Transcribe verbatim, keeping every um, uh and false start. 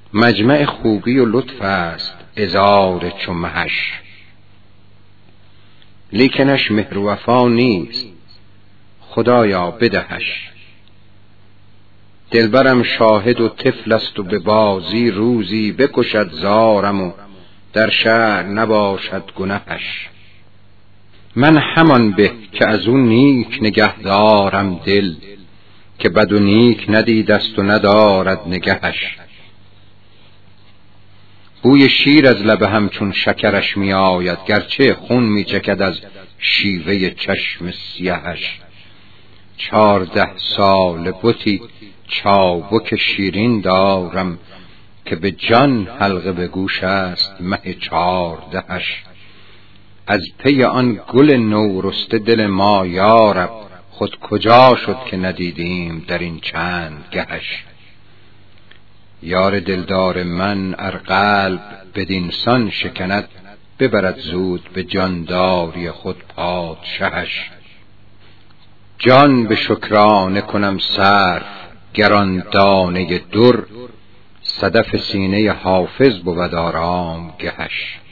مجمع خوبی و لطف است عذار چو مهش، لیکنش مهر و وفا نیست خدایا بدهش. دلبرم شاهد و طفل است و به بازی روزی بکشد زارم و در شهر نباشد گنهش. من همان به که از اون نیک نگه دارم دل، که بد و نیک ندیدست و ندارد نگهش. بوی شیر از لب همچون شکرش می آید، گرچه خون می چکد از شیوه چشم سیهش. چارده سال بتی چابک شیرین دارم، که به جان حلقه به گوش است مه چاردهش. از پی آن گل نورسته دل ما یارب، خود کجا شد که ندیدیم در این چند گهش. یار دلدار من ار قلب بدینسان شکند، ببرد زود به جانداری خود پادشهش. جان به شکرانه کنم صرف گران دانه در، صدف سینه حافظ بود آرام گهش.